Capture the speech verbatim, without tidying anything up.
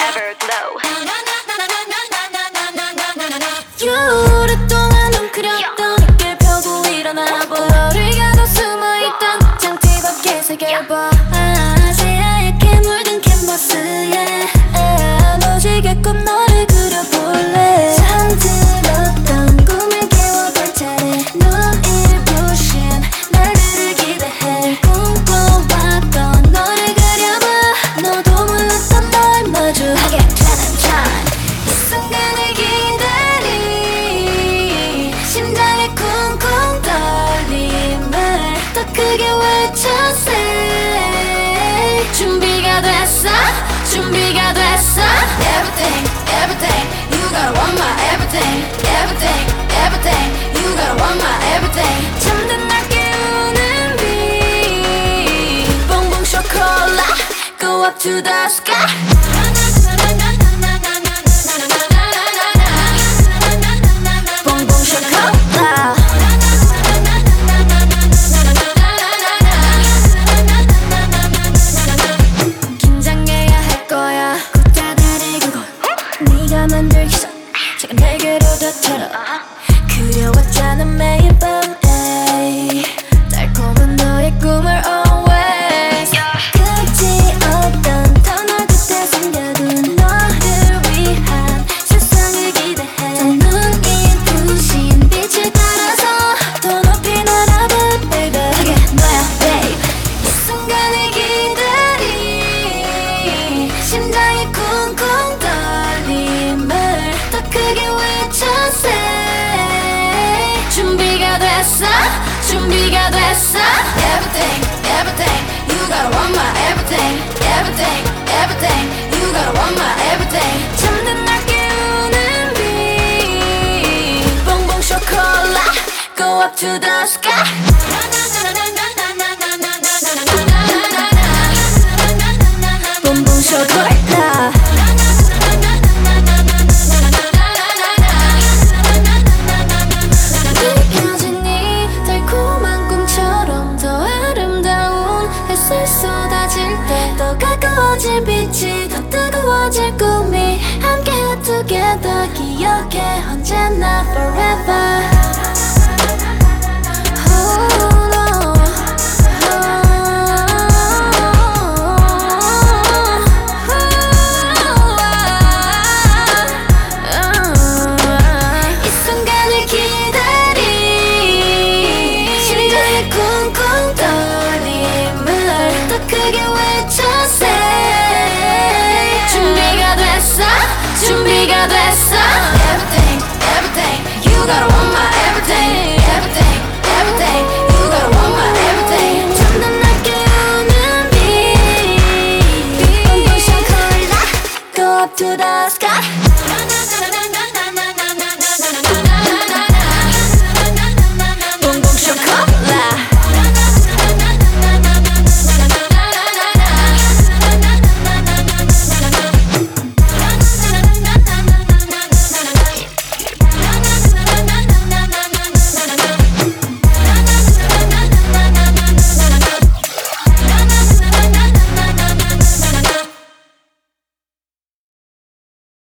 Everglow. 오랫동안 웅크렸던 어깨 펴고 일어나봐. 너를 가둬 숨어있던 장치 밖에 새겨봐. 아, 새하얗게 물든 캔버스에 무지개꽃 너를 그려볼래. 잠들었던 꿈을 깨워볼 차례. 눈을 부신 날들을 기대해. 꿈꿔왔던 너를 그려봐. 너도 몰랐던 널 마주하게 되는 time. 이 순간을 기다리 심장에 쿵쿵 떨림을 더 크게 외쳐세. 준비가 됐어 준비가 됐어. Everything everything you gotta want my everything. Everything everything you gotta want my everything. 잠든 날 깨우는 빛 봉봉 쇼콜라 go up to the sky. 봉봉 쇼콜라 긴장해야 할 거야. 꽃다다리 그걸 네가 만들기 전 작은 날개로 덮쳐라. 그려왔잖아 매일 밤 에이. 달콤한 너의 꿈을 always. 끝이 없던 터널 끝에 숨겨둔 너를 위한 세상을 기대해. 더 눈이 부신 빛을 따라서 더 높이 날아봐 baby. 그게 너야 babe. 이 순간을 기다리 심장이 쿵쿵 떨림을 더 크게 외쳐세. 준비가 됐어 준비가 됐어. Everything everything you gotta want my everything. Everything everything you gotta want my everything. 잠든 날 깨우는 빛 봉봉 쇼콜라 go up to the sky. 봉봉 쇼콜라 느껴진 이 달콤한 꿈처럼 더 아름다운 햇살 쏟아질 때 더 가까워질 빛이 더 뜨거워질 꿈이 함께 together 기억해 언제나 forever. Hold on. 이 순간을 기다리 심장에 쿵쿵 떨림을 더 크게 외쳐세. 준비가 됐어 준비가 됐어. Everything everything you gotta want my everything. Everything everything you gotta want my everything. 잠든 날 깨우는 빛 봉봉 쇼콜라 go up to the sky.